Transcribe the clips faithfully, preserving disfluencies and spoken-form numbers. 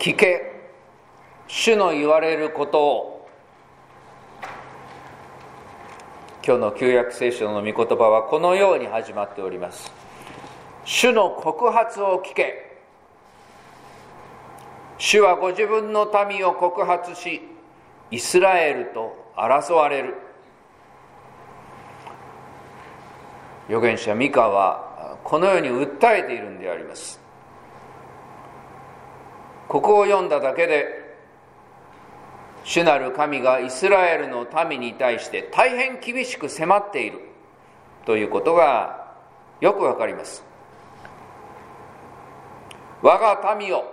聞け、主の言われることを。今日の旧約聖書の御言葉はこのように始まっております。主の告発を聞け。主はご自分の民を告発し、イスラエルと争われる。預言者ミカはこのように訴えているんであります。ここを読んだだけで、主なる神がイスラエルの民に対して大変厳しく迫っているということがよくわかります。我が民よ、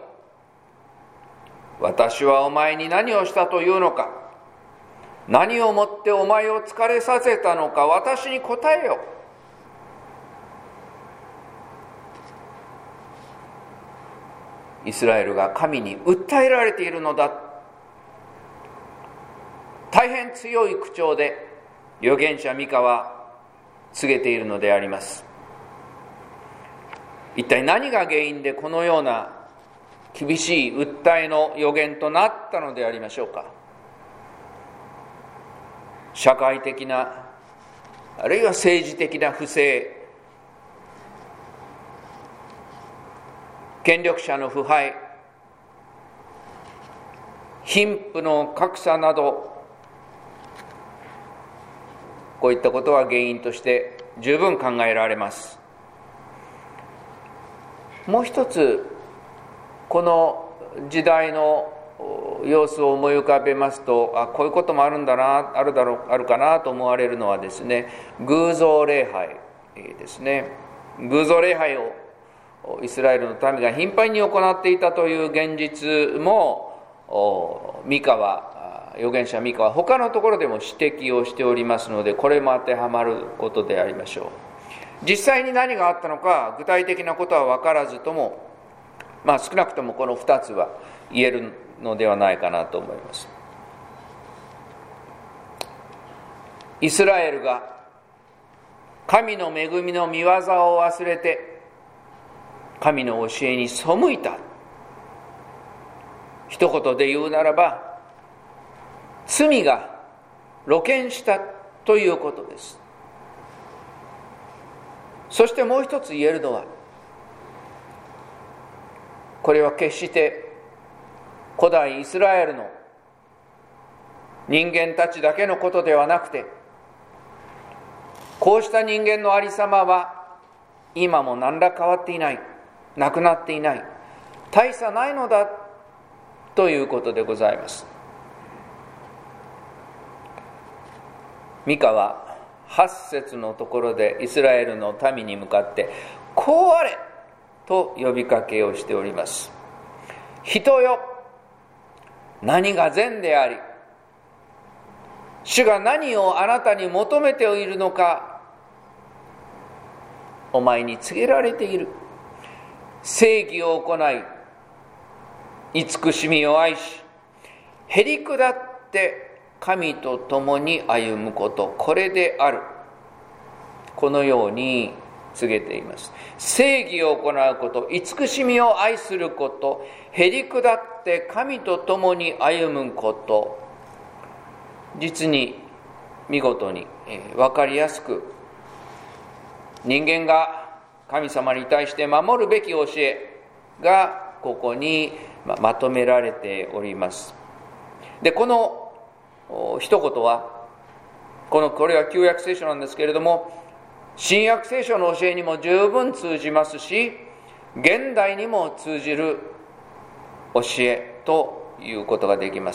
私はお前に何をしたというのか、何をもってお前を疲れさせたのか、私に答えよ。イスラエルが神に訴えられているのだ。大変強い口調で預言者ミカは告げているのであります。一体何が原因でこのような厳しい訴えの預言となったのでありましょうか。社会的な、あるいは政治的な不正、権力者の腐敗、貧富の格差など、こういったことは原因として十分考えられます。もう一つ、この時代の様子を思い浮かべますと、あ、こういうこともあるんだな、あるだろう、あるかなと思われるのはですね、偶像礼拝ですね。偶像礼拝をイスラエルの民が頻繁に行っていたという現実も、ミカは、預言者ミカは他のところでも指摘をしておりますので、これも当てはまることでありましょう。実際に何があったのか、具体的なことは分からずとも、まあ少なくともこのふたつは言えるのではないかなと思います。イスラエルが神の恵みの御業を忘れて、神の教えに背いた。一言で言うならば、罪が露見したということです。そしてもう一つ言えるのは、これは決して古代イスラエルの人間たちだけのことではなくて、こうした人間のありさまは今も何ら変わっていない、なくなっていない、大差ないのだということでございます。ミカははち節のところでイスラエルの民に向かってこうあれと呼びかけをしております。人よ、何が善であり、主が何をあなたに求めているのか、お前に告げられている。正義を行い、慈しみを愛し、へりくだって神と共に歩むこと、これである。このように告げています。正義を行うこと、慈しみを愛すること、へりくだって神と共に歩むこと、実に見事に、えー、分かりやすく、人間が神様に対して守るべき教えがここにまとめられております。で、この一言は、このこれは旧約聖書なんですけれども、新約聖書の教えにも十分通じますし、現代にも通じる教えということができます。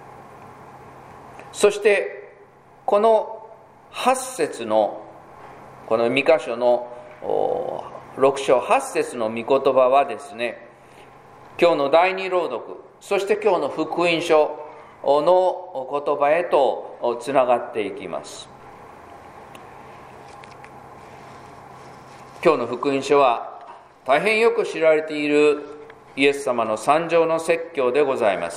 そしてこのはち節のこのミカ書のろく章はち節の御言葉はですね、今日の第二朗読、そして今日の福音書の言葉へとつながっていきます。今日の福音書は大変よく知られているイエス様の三条の説教でございます。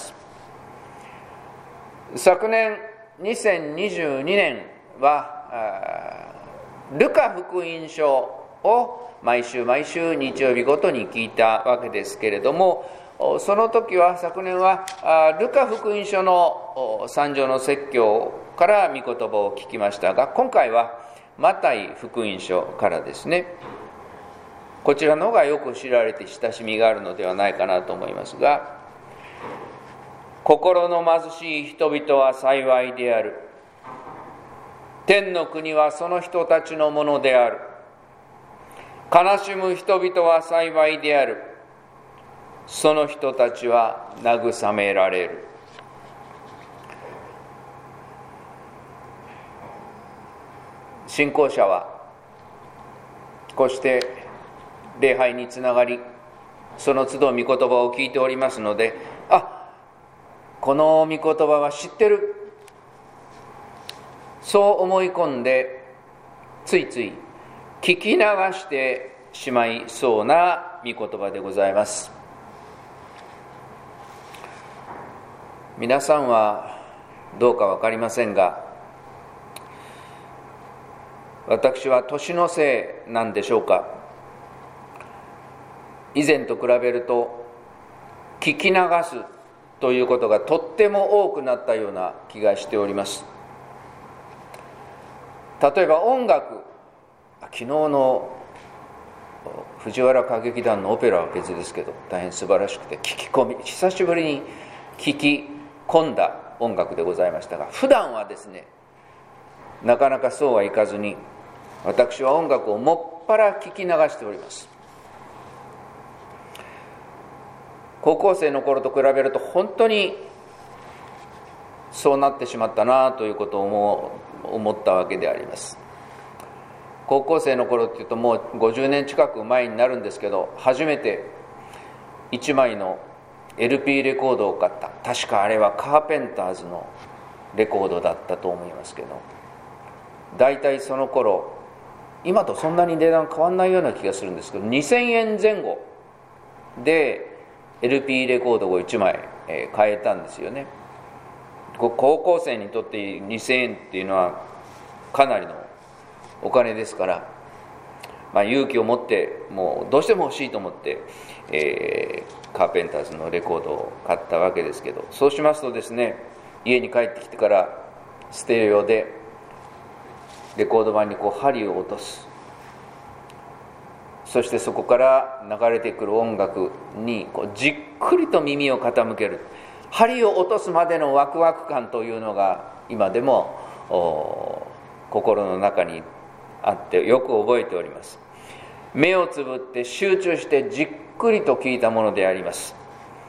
昨年にせんにじゅうにねんはルカ福音書を毎週毎週日曜日ごとに聞いたわけですけれども、 その時は昨年はルカ福音書の三条の説教から御言葉を聞きましたが、今回はマタイ福音書からですね。こちらの方がよく知られて親しみがあるのではないかなと思いますが、心の貧しい人々は幸いである。天の国はその人たちのものである。悲しむ人々は幸いである。その人たちは慰められる。信仰者はこうして礼拝につながり、その都度御言葉を聞いておりますので、あ、この御言葉は知ってる、そう思い込んでついつい聞き流してしまいそうな御言葉でございます。皆さんはどうか分かりませんが、私は年のせいなんでしょうか、以前と比べると聞き流すということがとっても多くなったような気がしております。例えば音楽、昨日の藤原歌劇団のオペラは別ですけど大変素晴らしくて、聞き込み久しぶりに聞き込んだ音楽でございましたが、普段はですねなかなかそうはいかずに、私は音楽をもっぱら聞き流しております。高校生の頃と比べると本当にそうなってしまったなということを思ったわけであります。高校生の頃っていうともうごじゅうねん近く前になるんですけど、初めていちまいの エルピー レコードを買った。確かあれはカーペンターズのレコードだったと思いますけど、だいたいその頃、今とそんなに値段変わんないような気がするんですけど、にせんえんぜん後で エルピー レコードをいちまい、えー、買えたんですよね。高校生にとってにせんえんっていうのはかなりのお金ですから、まあ、勇気を持ってもうどうしても欲しいと思って、えー、カーペンターズのレコードを買ったわけですけど、そうしますとですね、家に帰ってきてからステレオでレコード盤にこう針を落とす、そしてそこから流れてくる音楽にこうじっくりと耳を傾ける。針を落とすまでのワクワク感というのが今でも心の中にあってよく覚えております。目をつぶって集中してじっくりと聞いたものであります。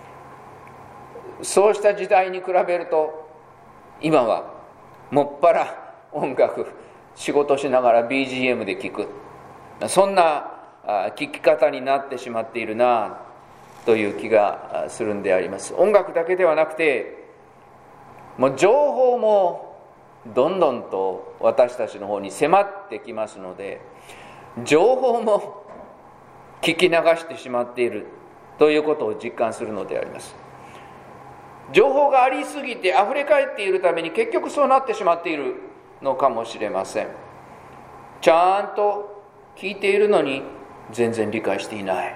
そうした時代に比べると今はもっぱら音楽、仕事しながら ビージーエム で聞く、そんな聞き方になってしまっているなという気がするんであります。音楽だけではなくて、もう情報もどんどんと私たちの方に迫ってきますので、情報も聞き流してしまっているということを実感するのであります。情報がありすぎてあふれ返っているために結局そうなってしまっているのかもしれません。ちゃんと聞いているのに全然理解していない、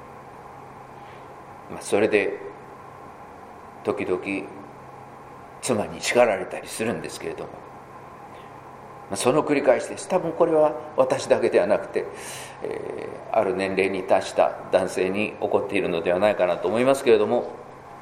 それで時々妻に叱られたりするんですけれども、その繰り返しです。多分これは私だけではなくて、えー、ある年齢に達した男性に起こっているのではないかなと思いますけれども、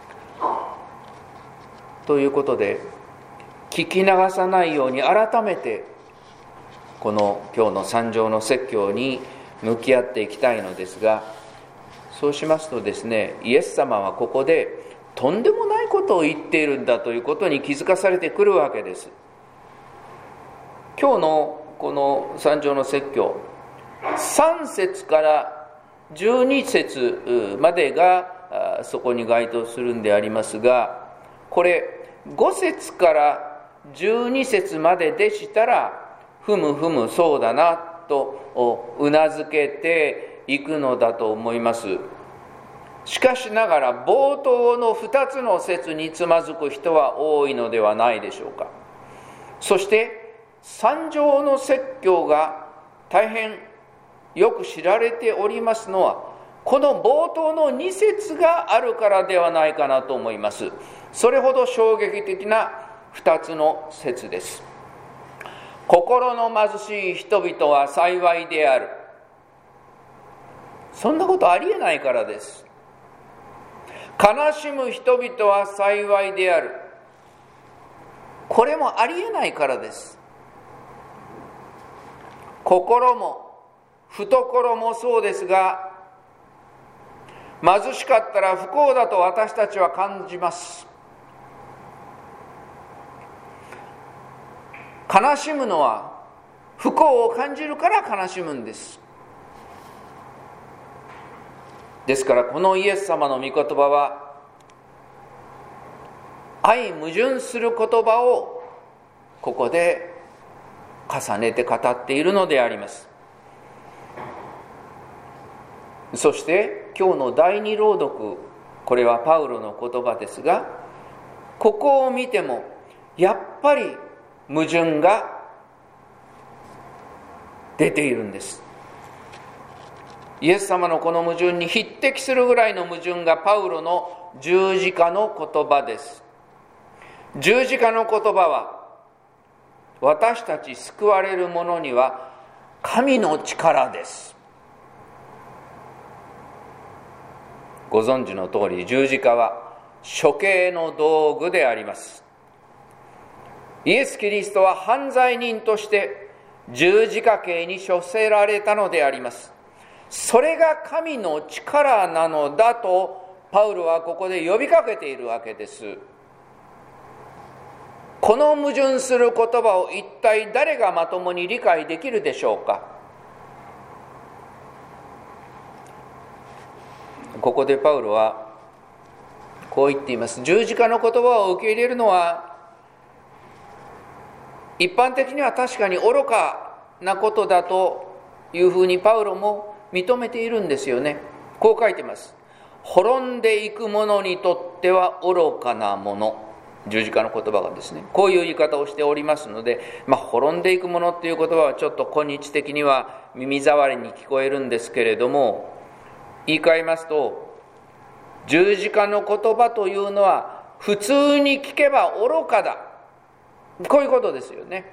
ということで聞き流さないように改めてこの今日の三条の説教に向き合っていきたいのですが、そうしますとですね、イエス様はここでとんでもないことを言っているんだということに気づかされてくるわけです。今日のこの三条の説教、さん節からじゅうに節までがそこに該当するんでありますが、これご節からじゅうに節まででしたら、ふむふむそうだなとうなずけていくのだと思います。しかしながら冒頭のふたつの節につまずく人は多いのではないでしょうか。そして三条の説教が大変よく知られておりますのは、 この冒頭のに節があるからではないかなと思います。それほど衝撃的なふたつの節です。心の貧しい人々は幸いである。そんなことありえないからです。悲しむ人々は幸いである。これもありえないからです。心も懐もそうですが、貧しかったら不幸だと私たちは感じます。悲しむのは不幸を感じるから悲しむんです。ですからこのイエス様の御言葉は相矛盾する言葉をここで重ねて語っているのであります。そして今日の第二朗読、これはパウロの言葉ですが、ここを見てもやっぱり矛盾が出ているんです。イエス様のこの矛盾に匹敵するぐらいの矛盾がパウロの十字架の言葉です。十字架の言葉は、私たち救われる者には神の力です。ご存知の通り、十字架は処刑の道具であります。イエス・キリストは犯罪人として十字架刑に処せられたのであります。それが神の力なのだとパウロはここで呼びかけているわけです。この矛盾する言葉を一体誰がまともに理解できるでしょうか。ここでパウロはこう言っています。十字架の言葉を受け入れるのは一般的には確かに愚かなことだというふうにパウロも認めているんですよね。こう書いてます。滅んでいく者にとっては愚かなもの。十字架の言葉がですね、こういう言い方をしておりますので、まあ、滅んでいく者っていう言葉はちょっと今日的には耳障りに聞こえるんですけれども、言い換えますと、十字架の言葉というのは普通に聞けば愚かだ、こういうことですよね。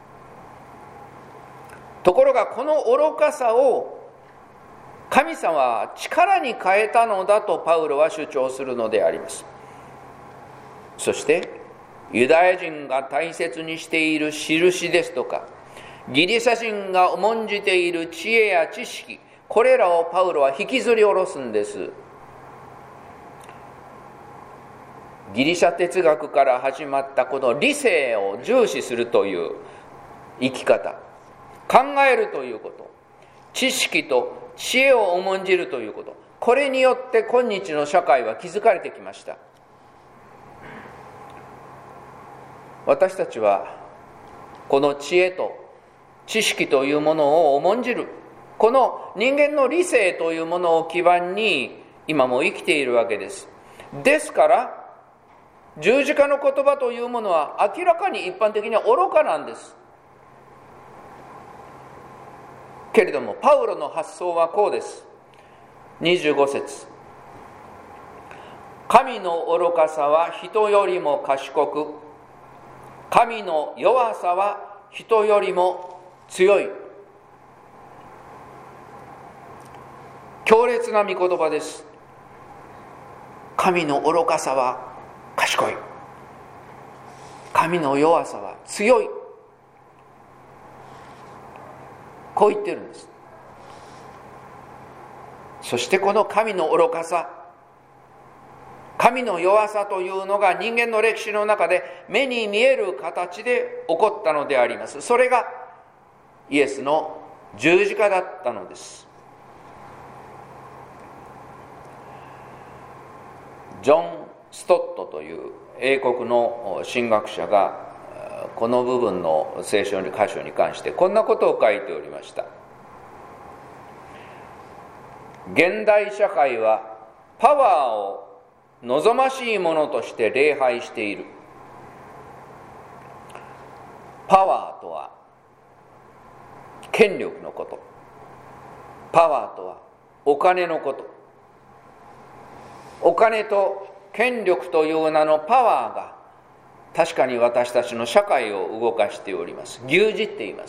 ところがこの愚かさを神様は力に変えたのだとパウロは主張するのであります。そしてユダヤ人が大切にしている印ですとか、ギリシャ人が重んじている知恵や知識、これらをパウロは引きずり下ろすんです。ギリシャ哲学から始まったこの理性を重視するという生き方、考えるということ、知識と知恵を重んじるということ、これによって今日の社会は築かれてきました。私たちはこの知恵と知識というものを重んじる、この人間の理性というものを基盤に今も生きているわけです。ですから十字架の言葉というものは明らかに一般的には愚かなんです。けれどもパウロの発想はこうです。にじゅうご節、神の愚かさは人よりも賢く、神の弱さは人よりも強い。強烈な御言葉です。神の愚かさは賢い、神の弱さは強い、こう言ってるんです。そしてこの神の愚かさ、神の弱さというのが人間の歴史の中で目に見える形で起こったのであります。それがイエスの十字架だったのです。ジョン・ストットという英国の神学者がこの部分の聖書の箇所に関してこんなことを書いておりました。現代社会はパワーを望ましいものとして礼拝している。パワーとは権力のこと、パワーとはお金のこと。お金と権力という名のパワーが確かに私たちの社会を動かしております。牛耳っています。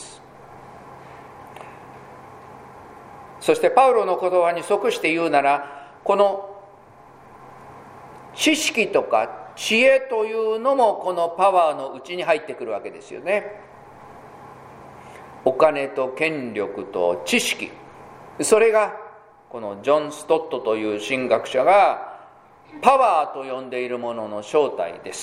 そしてパウロの言葉に即して言うなら、この知識とか知恵というのもこのパワーのうちに入ってくるわけですよね。お金と権力と知識、それがこのジョン・ストットという神学者がパワーと呼んでいるものの正体です。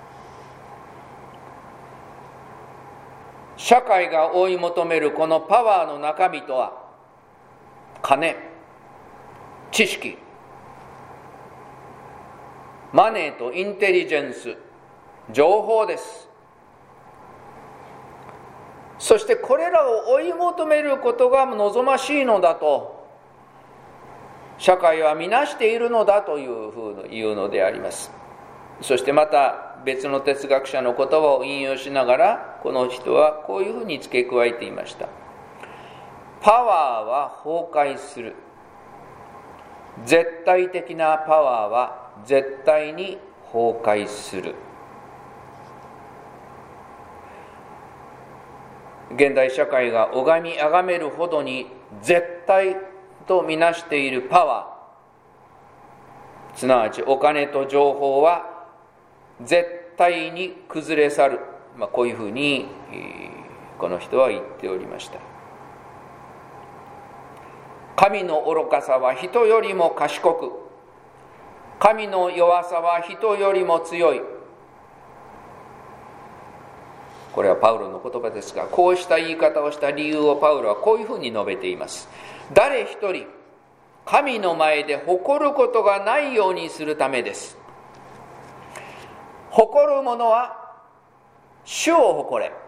社会が追い求めるこのパワーの中身とは、金、知識、マネーとインテリジェンス、情報です。そしてこれらを追い求めることが望ましいのだと社会は見なしているのだというふうに言うのであります。そしてまた別の哲学者の言葉を引用しながら、この人はこういうふうに付け加えていました。パワーは崩壊する。絶対的なパワーは絶対に崩壊する。現代社会が拝み崇めるほどに絶対とみなしているパワー、すなわちお金と情報は絶対に崩れ去る、まあ、こういうふうにこの人は言っておりました。神の愚かさは人よりも賢く、神の弱さは人よりも強い。これはパウロの言葉ですが、こうした言い方をした理由をパウロはこういうふうに述べています。誰一人神の前で誇ることがないようにするためです。誇る者は主を誇れ。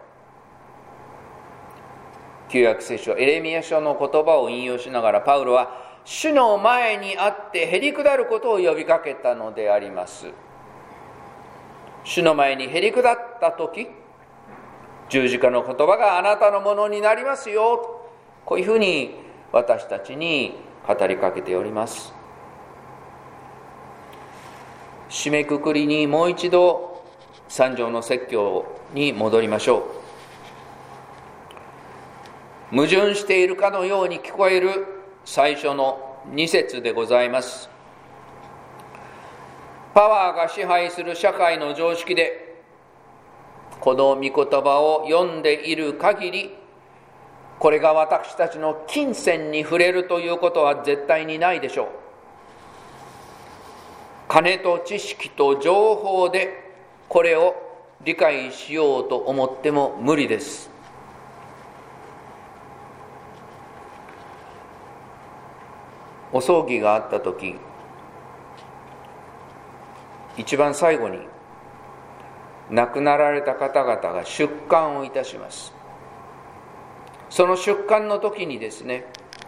旧約聖書エレミヤ書の言葉を引用しながら、パウロは主の前にあってへり下ることを呼びかけたのであります。主の前にへり下った時、十字架の言葉があなたのものになりますよ、こういうふうに私たちに語りかけております。締めくくりにもう一度三条の説教に戻りましょう。矛盾しているかのように聞こえる最初の二節でございます。パワーが支配する社会の常識でこの御言葉を読んでいる限り、これが私たちの金銭に触れるということは絶対にないでしょう。金と知識と情報でこれを理解しようと思っても無理です。お葬儀があったとき、一番最後に亡くなられた方々が出棺をいたします。その出棺の時にですね、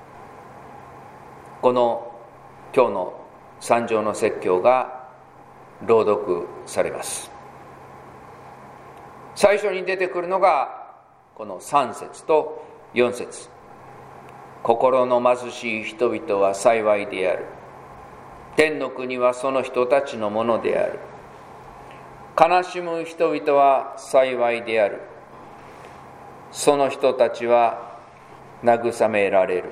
この今日の三条の説教が朗読されます。最初に出てくるのがこの三節と四節。心の貧しい人々は幸いである。天の国はその人たちのものである。悲しむ人々は幸いである。その人たちは慰められる。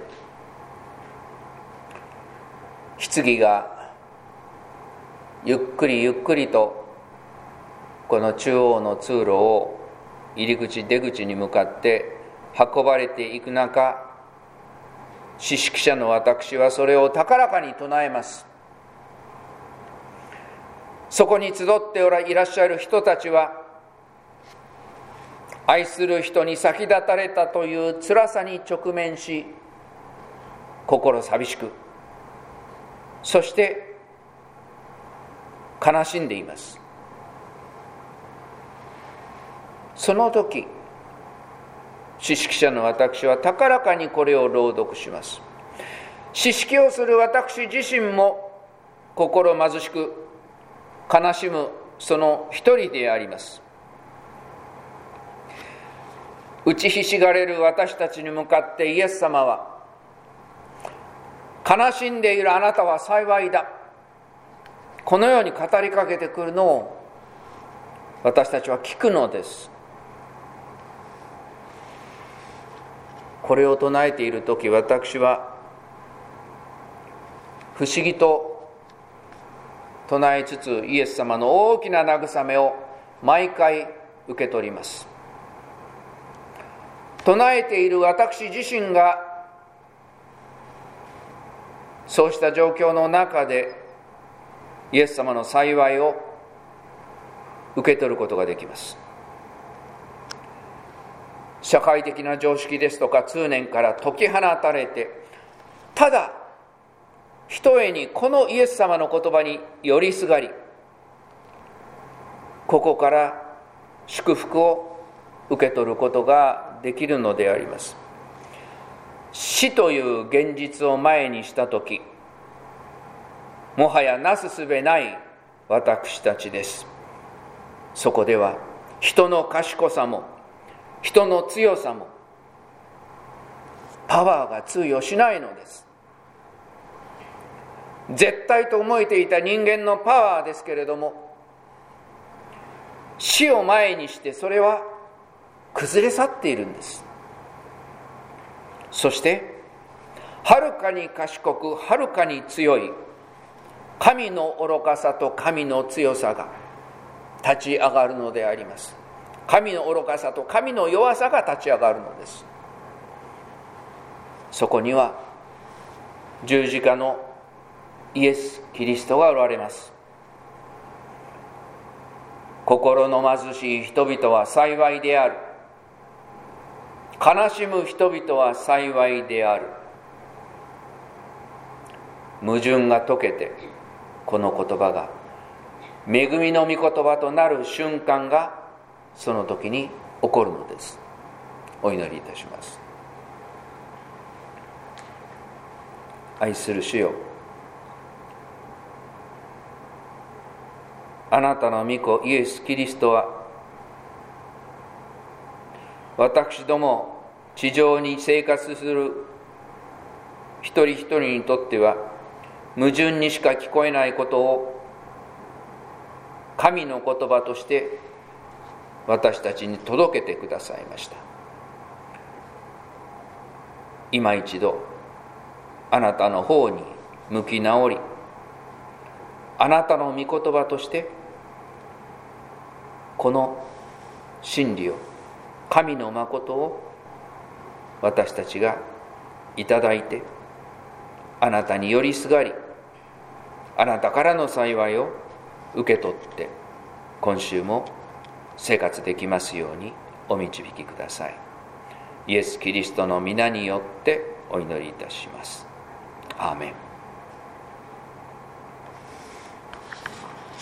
棺がゆっくりゆっくりとこの中央の通路を入り口出口に向かって運ばれていく中、知識者の私はそれを高らかに唱えます。そこに集っていらっしゃる人たちは、愛する人に先立たれたという辛さに直面し、心寂しく、そして悲しんでいます。その時、知識者の私は高らかにこれを朗読します。知識をする私自身も心貧しく悲しむその一人であります。打ちひしがれる私たちに向かってイエス様は、 悲しんでいるあなたは幸いだ、このように語りかけてくるのを私たちは聞くのです。これを唱えているとき、私は不思議と唱えつつ、イエス様の大きな慰めを毎回受け取ります。唱えている私自身がそうした状況の中でイエス様の幸いを受け取ることができます。社会的な常識ですとか通念から解き放たれて、ただひとえにこのイエス様の言葉に寄りすがり、ここから祝福を受け取ることができるのであります。死という現実を前にしたとき、もはやなすすべない私たちです。そこでは人の賢さも人の強さもパワーが通用しないのです。絶対と思えていた人間のパワーですけれども、死を前にしてそれは崩れ去っているんです。そしてはるかに賢くはるかに強い神の愚かさと神の強さが立ち上がるのであります。神の愚かさと神の弱さが立ち上がるのです。そこには十字架のイエス・キリストがおられます。心の貧しい人々は幸いである。悲しむ人々は幸いである。矛盾が解けて、この言葉が恵みの御言葉となる瞬間がその時に起こるのです。お祈りいたします。愛する主よ、あなたの御子イエス・キリストは私ども地上に生活する一人一人にとっては矛盾にしか聞こえないことを神の言葉として私たちに届けてくださいました。今一度あなたの方に向き直り、あなたの御言葉としてこの真理を、神の誠を私たちがいただいて、あなたに寄りすがり、あなたからの幸いを受け取って今週も生活できますようにお導きください。イエス・キリストの皆によってお祈りいたします。アーメン。